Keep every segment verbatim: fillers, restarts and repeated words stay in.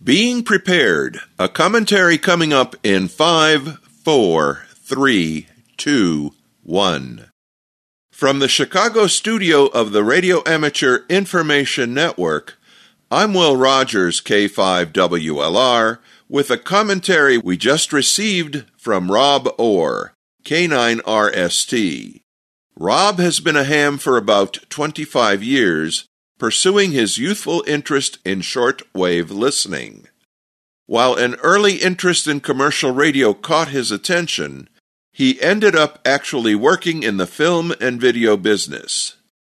Being Prepared, a commentary coming up in five, four, three, two, one. From the Chicago studio of the Radio Amateur Information Network, I'm Will Rogers, K five W L R, with a commentary we just received from Rob Orr, K nine R S T. Rob has been a ham for about twenty-five years, pursuing his youthful interest in shortwave listening. While an early interest in commercial radio caught his attention, he ended up actually working in the film and video business.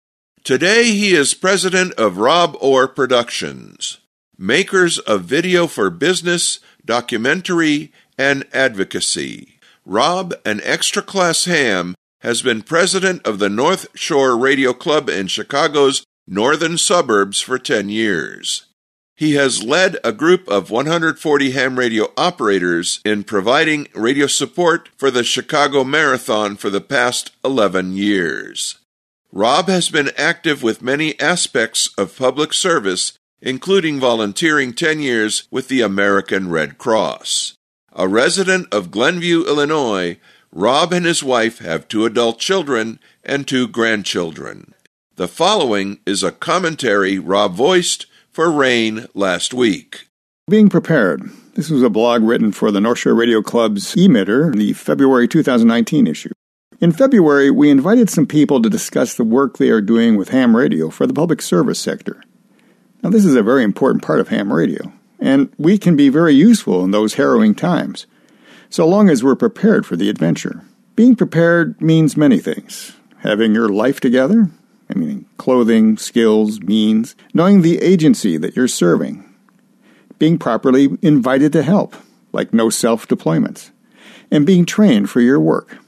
Today he is president of Rob Orr Productions, makers of video for business, documentary, and advocacy. Rob, an extra-class ham, has been president of the North Shore Radio Club in Chicago's northern suburbs for ten years. He has led a group of one hundred forty ham radio operators in providing radio support for the Chicago Marathon for the past eleven years. Rob has been active with many aspects of public service, including volunteering ten years with the American Red Cross. A resident of Glenview, Illinois, Rob and his wife have two adult children and two grandchildren. The following is a commentary Rob voiced for RAIN last week. Being Prepared. This was a blog written for the North Shore Radio Club's emitter in the February two thousand nineteen issue. In February, we invited some people to discuss the work they are doing with ham radio for the public service sector. Now, this is a very important part of ham radio, and we can be very useful in those harrowing times, so long as we're prepared for the adventure. Being prepared means many things. Having your life together, I mean, clothing, skills, means, knowing the agency that you're serving, being properly invited to help, like no self-deployments, and being trained for your work.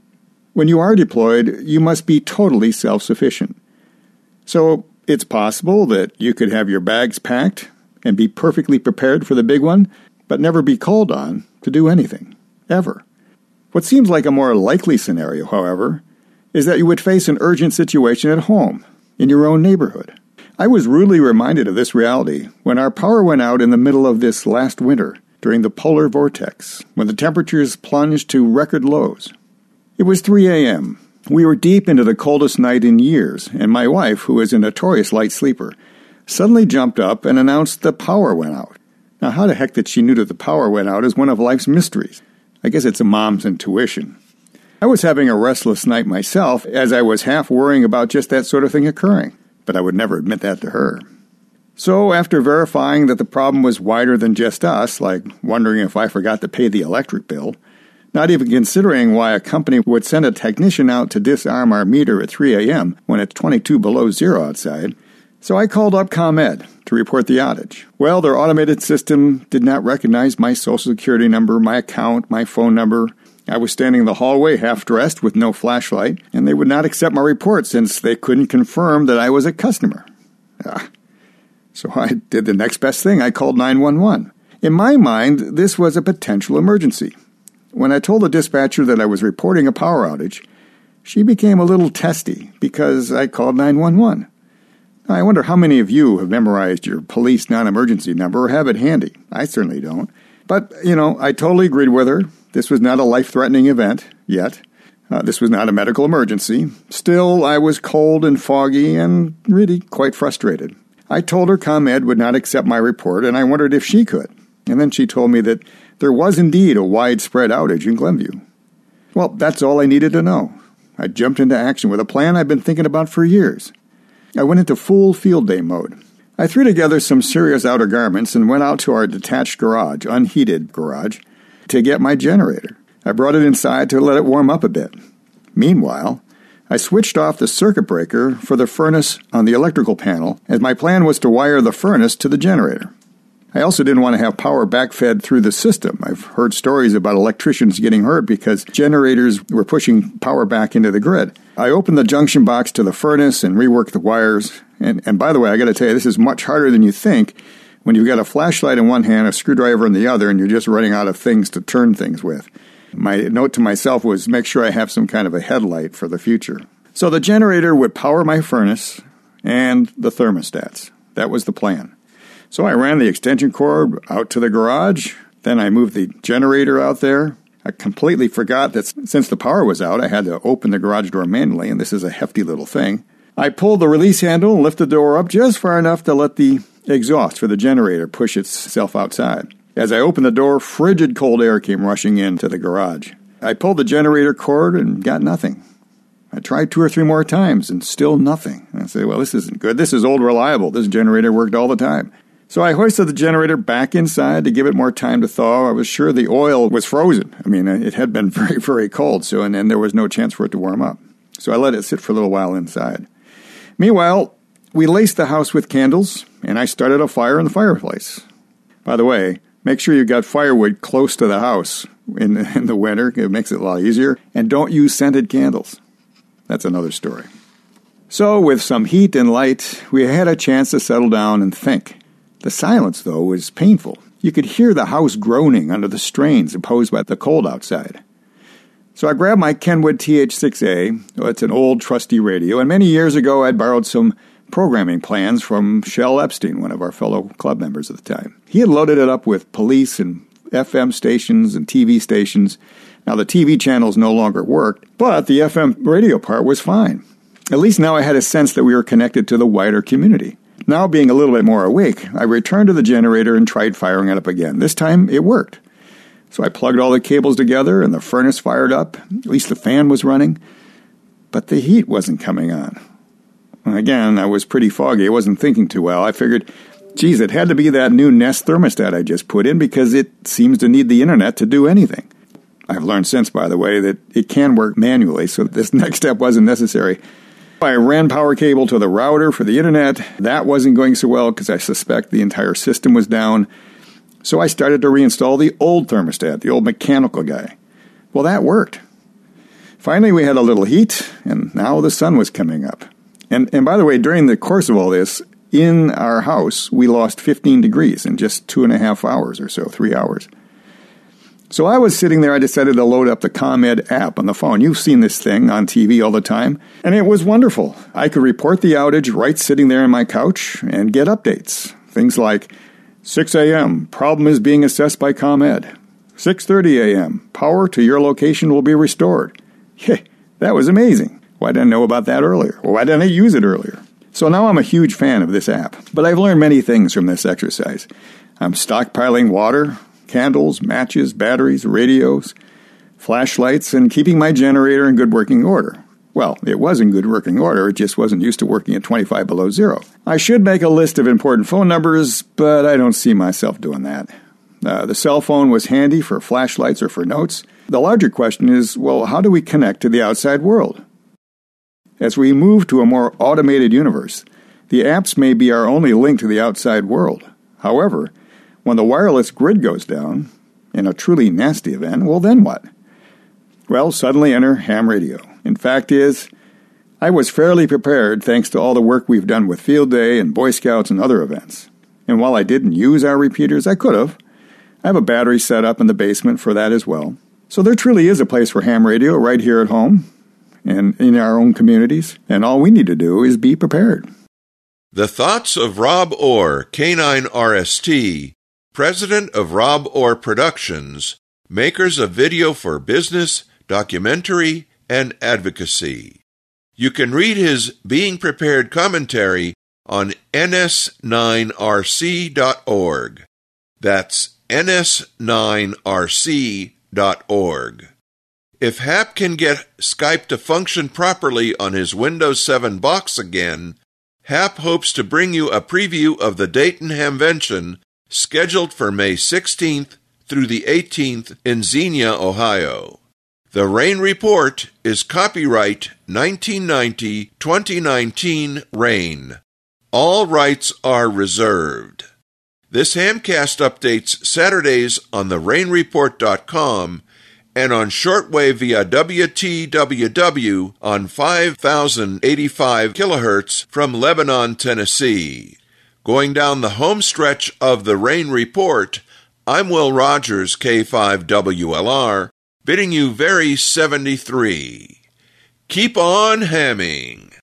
When you are deployed, you must be totally self-sufficient. So it's possible that you could have your bags packed and be perfectly prepared for the big one, but never be called on to do anything, ever. What seems like a more likely scenario, however, is that you would face an urgent situation at home, in your own neighborhood. I was rudely reminded of this reality when our power went out in the middle of this last winter, during the polar vortex, when the temperatures plunged to record lows. It was three a.m. We were deep into the coldest night in years, and my wife, who is a notorious light sleeper, suddenly jumped up and announced the power went out. Now, how the heck that she knew that the power went out is one of life's mysteries. I guess it's a mom's intuition. I was having a restless night myself, as I was half worrying about just that sort of thing occurring, but I would never admit that to her. So, after verifying that the problem was wider than just us, like wondering if I forgot to pay the electric bill, not even considering why a company would send a technician out to disarm our meter at three a.m. when it's twenty-two below zero outside, so I called up ComEd to report the outage. Well, their automated system did not recognize my social security number, my account, my phone number. I was standing in the hallway half-dressed with no flashlight, and they would not accept my report since they couldn't confirm that I was a customer. Ah. So I did the next best thing. I called nine one one. In my mind, this was a potential emergency. When I told the dispatcher that I was reporting a power outage, she became a little testy because I called nine one one. I wonder how many of you have memorized your police non-emergency number or have it handy. I certainly don't. But, you know, I totally agreed with her. This was not a life-threatening event, yet. Uh, this was not a medical emergency. Still, I was cold and foggy and really quite frustrated. I told her ComEd would not accept my report, and I wondered if she could. And then she told me that there was indeed a widespread outage in Glenview. Well, that's all I needed to know. I jumped into action with a plan I've been thinking about for years. I went into full field day mode. I threw together some serious outer garments and went out to our detached garage, unheated garage, to get my generator. I brought it inside to let it warm up a bit. Meanwhile, I switched off the circuit breaker for the furnace on the electrical panel, as my plan was to wire the furnace to the generator. I also didn't want to have power backfed through the system. I've heard stories about electricians getting hurt because generators were pushing power back into the grid. I opened the junction box to the furnace and reworked the wires. And, and by the way, I got to tell you, this is much harder than you think when you've got a flashlight in one hand, a screwdriver in the other, and you're just running out of things to turn things with. My note to myself was make sure I have some kind of a headlight for the future. So the generator would power my furnace and the thermostats. That was the plan. So I ran the extension cord out to the garage. Then I moved the generator out there. I completely forgot that since the power was out, I had to open the garage door manually, and this is a hefty little thing. I pulled the release handle and lifted the door up just far enough to let the exhaust for the generator push itself outside. As I opened the door, frigid cold air came rushing into the garage. I pulled the generator cord and got nothing. I tried two or three more times and still nothing. I said, well, this isn't good. This is old reliable. This generator worked all the time. So I hoisted the generator back inside to give it more time to thaw. I was sure the oil was frozen. I mean, it had been very, very cold, so and then there was no chance for it to warm up. So I let it sit for a little while inside. Meanwhile, we laced the house with candles, and I started a fire in the fireplace. By the way, make sure you got firewood close to the house in, in the winter. It makes it a lot easier. And don't use scented candles. That's another story. So, with some heat and light, we had a chance to settle down and think. The silence, though, was painful. You could hear the house groaning under the strains imposed by the cold outside. So I grabbed my Kenwood T H six A. It's an old, trusty radio, and many years ago I'd borrowed some programming plans from Shell Epstein, one of our fellow club members at the time. He had loaded it up with police and F M stations and T V stations. Now, the T V channels no longer worked, but the F M radio part was fine. At least now I had a sense that we were connected to the wider community. Now, being a little bit more awake, I returned to the generator and tried firing it up again. This time, it worked. So I plugged all the cables together, and the furnace fired up. At least the fan was running. But the heat wasn't coming on. Again, I was pretty foggy. I wasn't thinking too well. I figured, geez, it had to be that new Nest thermostat I just put in because it seems to need the internet to do anything. I've learned since, by the way, that it can work manually, so this next step wasn't necessary. I ran power cable to the router for the internet. That wasn't going so well because I suspect the entire system was down. So I started to reinstall the old thermostat, the old mechanical guy. Well, that worked. Finally, we had a little heat, and now the sun was coming up. And, and by the way, during the course of all this, in our house, we lost fifteen degrees in just two and a half hours or so, three hours. So I was sitting there, I decided to load up the ComEd app on the phone. You've seen this thing on T V all the time, and it was wonderful. I could report the outage right sitting there on my couch and get updates. Things like six a.m., problem is being assessed by ComEd. six thirty a.m., power to your location will be restored. Yeah, that was amazing. Why didn't I know about that earlier? Or why didn't I use it earlier? So now I'm a huge fan of this app, but I've learned many things from this exercise. I'm stockpiling water, candles, matches, batteries, radios, flashlights, and keeping my generator in good working order. Well, it was in good working order, it just wasn't used to working at twenty-five below zero. I should make a list of important phone numbers, but I don't see myself doing that. Uh, the cell phone was handy for flashlights or for notes. The larger question is, well, how do we connect to the outside world? As we move to a more automated universe, the apps may be our only link to the outside world. However, when the wireless grid goes down, in a truly nasty event, well, then what? Well, suddenly enter ham radio. In fact is, I was fairly prepared thanks to all the work we've done with Field Day and Boy Scouts and other events. And while I didn't use our repeaters, I could have. I have a battery set up in the basement for that as well. So there truly is a place for ham radio right here at home and in our own communities. And all we need to do is be prepared. The thoughts of Rob Orr, K nine R S T, president of Rob Orr Productions, makers of video for business, documentary, and advocacy. You can read his Being Prepared commentary on N S nine R C dot org. That's N S nine R C dot org. If Hap can get Skype to function properly on his Windows seven box again, Hap hopes to bring you a preview of the Dayton Hamvention scheduled for May sixteenth through the eighteenth in Xenia, Ohio. The Rain Report is copyright nineteen ninety to twenty nineteen Rain. All rights are reserved. This Hamcast updates Saturdays on the rain report dot com and on shortwave via W T W W on five thousand eighty-five kilohertz from Lebanon, Tennessee. Going down the home stretch of the Rain Report, I'm Will Rogers, K five W L R, bidding you very seventy-three. Keep on hamming.